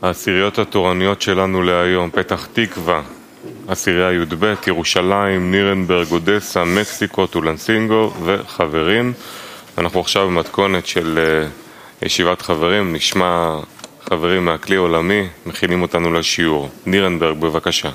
העשיריות התורניות שלנו להיום: פתח תקווה, עשירייה י"ב, ירושלים, נירנברג, אודסה, מקסיקו, טולנסינגו וחברים. אנחנו עכשיו במתכונת של ישיבת חברים. נשמע חברים מהכלי העולמי מכינים אותנו לשיעור. נירנברג, בבקשה.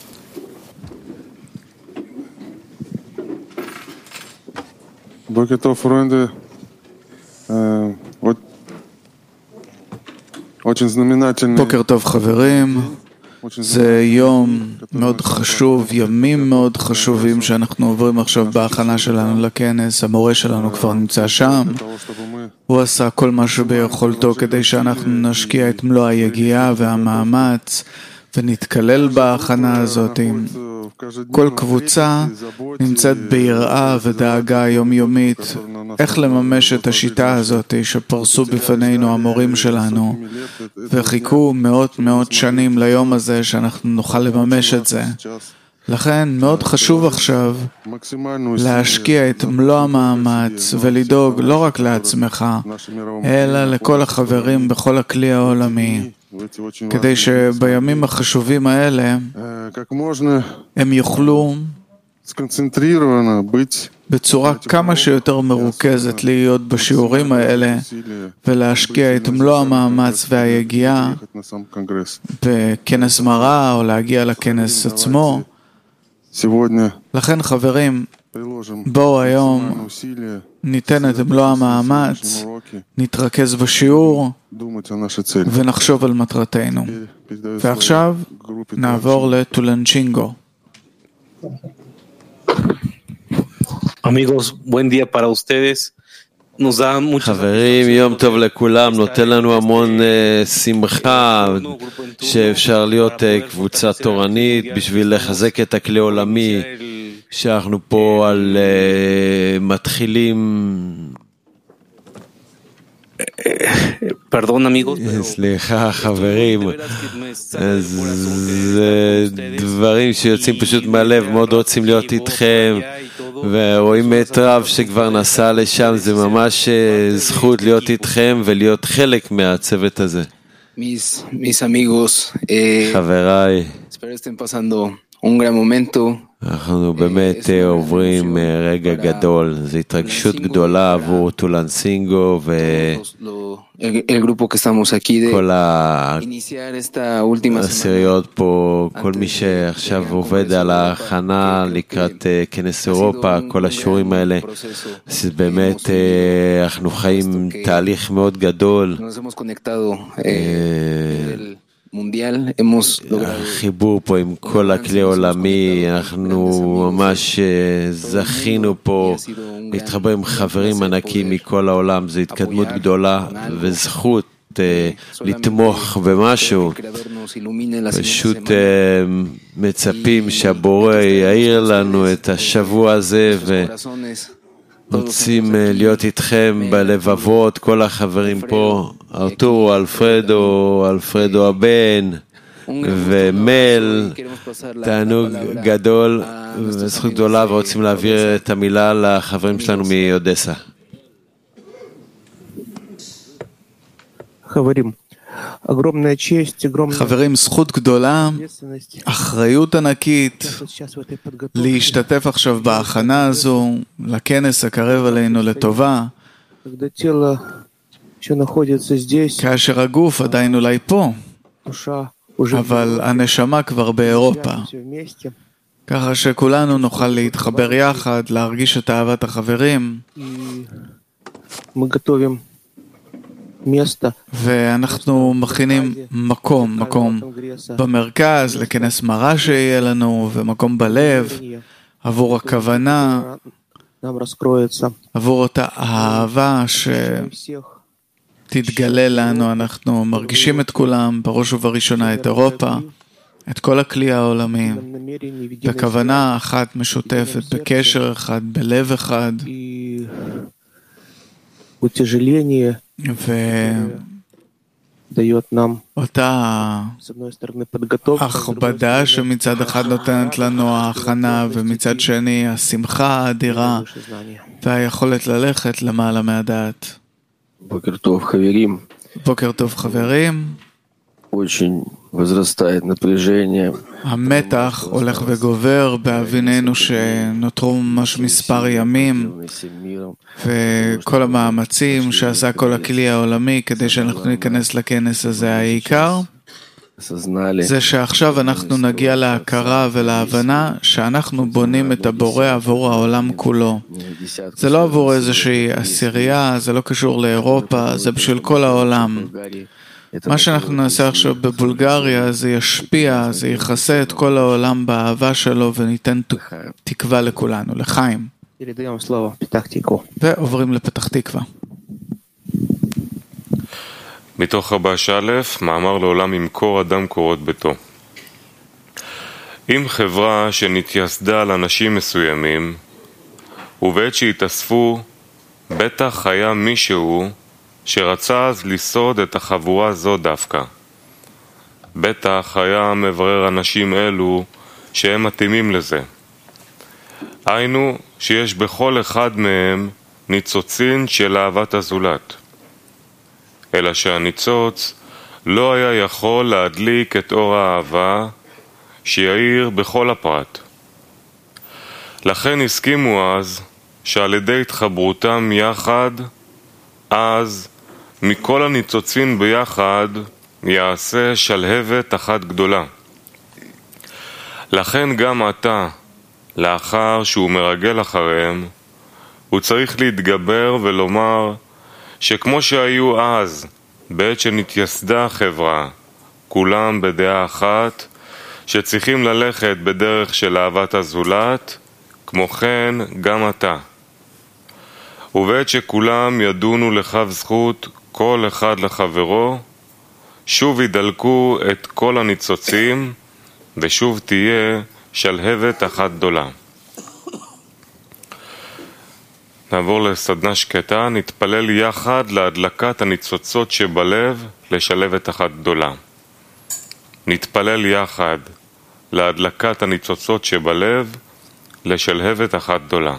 בוקר טוב, פרנדה. בוקר טוב חברים, זה יום מאוד חשוב, ימים מאוד חשובים שאנחנו עוברים עכשיו בהכנה שלנו לכנס. המורה שלנו כבר נמצא שם, הוא עשה כל מה שביכולתו כדי שאנחנו נשקיע את מלוא היגיעה והמאמץ ונתקלל בהכנה הזאת. כל קבוצה נמצאת ביראה ודאגה יומיומית איך לממש את השיטה הזאת שפרסו בפנינו המורים שלנו, וחיכו מאות שנים ליום הזה שאנחנו נוכל לממש את זה. לכן מאוד חשוב עכשיו להשקיע את מלוא המאמץ ולדאוג לא רק לעצמך אלא לכל החברים בכל הכלי העולמי, כדי שבימים החשובים האלה הם יוכלו בצורה כמה שיותר מרוכזת להיות בשיעורים האלה ולהשקיע את מלוא המאמץ והיגיעה בכנס מראה או להגיע לכנס עצמו. לכן חברים, בואו היום ניתן את מלוא המאמץ, נתרכז בשיעור ונחשוב על מטרתנו. ועכשיו נעבור לטולנצ'ינגו. Amigos, buen día para ustedes. חברים, יום טוב לכולם. נותן לנו המון שמחה שאפשר להיות קבוצה תורנית בשביל לחזק את הכלי עולמי, שאנחנו פה על מתחילים. סליחה חברים, זה דברים שיוצאים פשוט מהלב. מאוד רוצים להיות איתכם ורואים את רב שכבר נסע לשם. זה ממש זכות להיות איתכם ולהיות חלק מהצוות הזה. חבריי, אנחנו באמת עוברים רגע גדול. זו התרגשות גדולה עבור טולנסינגו וכל העשיריות פה, כל מי שעכשיו עובד על ההכנה לקראת כנס אירופה, כל השיעורים האלה. אז באמת אנחנו חיים תהליך מאוד גדול. החיבור פה עם כל הכלי העולמי, אנחנו ממש זכינו פה להתחבר עם חברים ענקים מכל העולם. זו התקדמות גדולה וזכות לתמוך במשהו. פשוט מצפים שהבורא יאיר לנו את השבוע הזה, רוצים להיות איתכם בלבבות, כל החברים פה, ארתורו, אלפרדו הבן ומל. תענוג גדול וזכות גדולה, ורוצים להעביר את המילה לחברים שלנו מאודסה. חברים, זכות גדולה, אחריות ענקית להשתתף עכשיו בהכנה הזו לכנס הקרב עלינו לטובה, כאשר הגוף עדיין אולי פה, אבל הנשמה כבר באירופה, ככה שכולנו נוכל להתחבר יחד, להרגיש את אהבת החברים. ואנחנו מכינים מקום במרכז לכנס מראה שיהיה לנו, ומקום בלב עבור הכוונה, עבור אותה אהבה שתתגלה לנו. אנחנו מרגישים את כולם, בראש ובראשונה את אירופה, את כל הכלי העולמי, בכוונה אחת משותפת, בקשר אחד, בלב אחד. ואותה הכבדה שמצד אחד נותנת לנו ההכנה, ומצד שני השמחה האדירה והיכולת ללכת למעלה מהדעת. בוקר טוב חברים. בוקר טוב חברים. המתח הולך וגובר באבינינו שנותרו ממש מספר ימים, וכל המאמצים שעשה כל הכלי העולמי כדי שאנחנו ניכנס לכנס הזה. העיקר זה שעכשיו אנחנו נגיע להכרה ולהבנה שאנחנו בונים את הבורא עבור העולם כולו. זה לא עבור איזושהי עשירייה, זה לא קשור לאירופה, זה בשביל כל העולם. מה שאנחנו נעשה עכשיו בבולגריה זה ישפיע, זה יכסה את כל העולם באהבה שלו וניתן תקווה לכולנו, לחיים. ועוברים לפתח תקווה. מתוך רבש א', מאמר לעולם ימכור אדם קורות ביתו. אם חברה שנתייסדה על אנשים מסוימים, ובעת שהתאספו, בטח היה מישהו שרצה אז לסוד את החבורה זו דווקא. בטח היה מברר אנשים אלו שהם מתאימים לזה. היינו שיש בכל אחד מהם ניצוצין של אהבת הזולת. אלא שהניצוץ לא היה יכול להדליק את אור האהבה שיעיר בכל הפרט. לכן הסכימו אז שעל ידי התחברותם יחד, אז מכל הניצוצים ביחד יעשה שלהבת אחת גדולה. לכן גם אתה, לאחר שהוא מרגל אחריהם, הוא צריך להתגבר ולומר שכמו שהיו אז, בעת שנתייסדה החברה, כולם בדעה אחת, שצריכים ללכת בדרך של אהבת הזולת, כמו כן גם אתה. ובעת שכולם ידונו לכף זכות כל אחד לחברו, שוב ידלקו את כל הניצוצים, ושוב תהיה שלהבת אחת גדולה. נעבור לסדנה שקטה, נתפלל יחד להדלקת הניצוצות שבלב לשלהבת אחת גדולה. נתפלל יחד להדלקת הניצוצות שבלב לשלהבת אחת גדולה.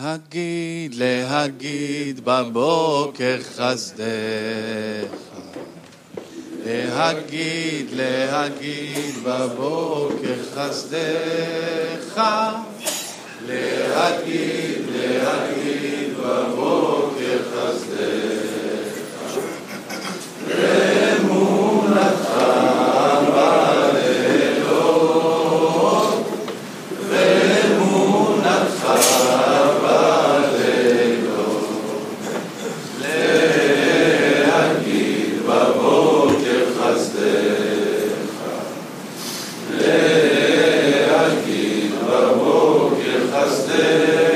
להגיד בבוקר חסדך. להגיד בבוקר חסדך. להגיד בבוקר חסדך. אמונתך בלילות, ואמונתך בלילות. להגיד בבוקר חסדך. להגיד בבוקר חסדך.